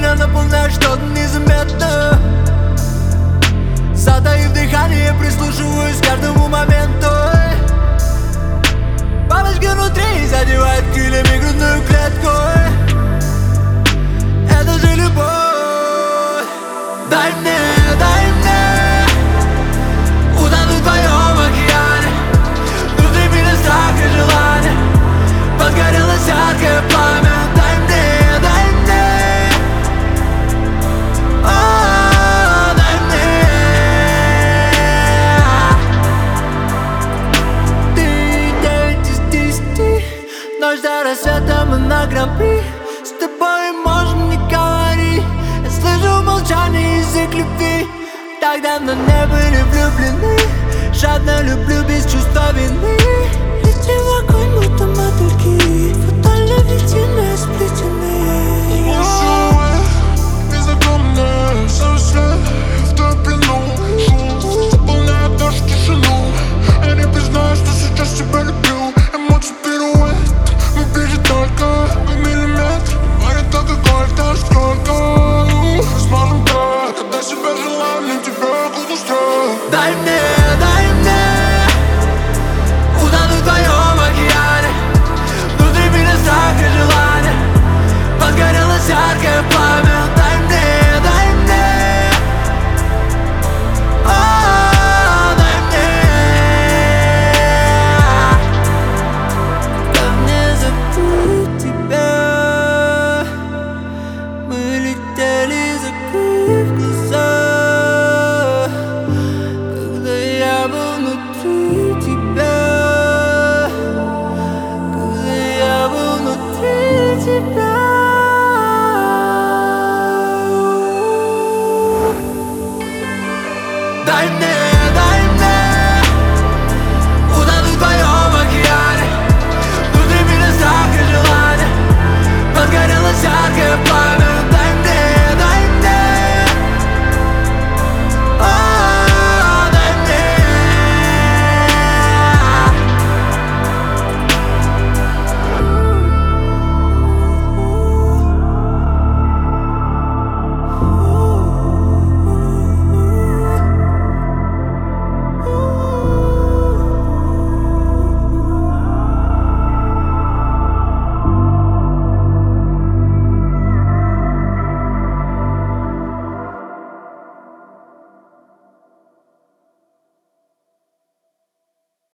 меня наполняет что-то незаметно. Затаив дыхание, прислушиваюсь к каждому моменту. Бабочка внутри задевает крыльями грудную клетку. Это же любовь. Дай мне утонуть в твоем океане. Внутри меня страх и желание, подгорелось яркое пламя. Дай мне ночь до рассвета, мы на гран-при. С тобой можем не говорить. Я слышу молчание, язык любви. Так давно не было.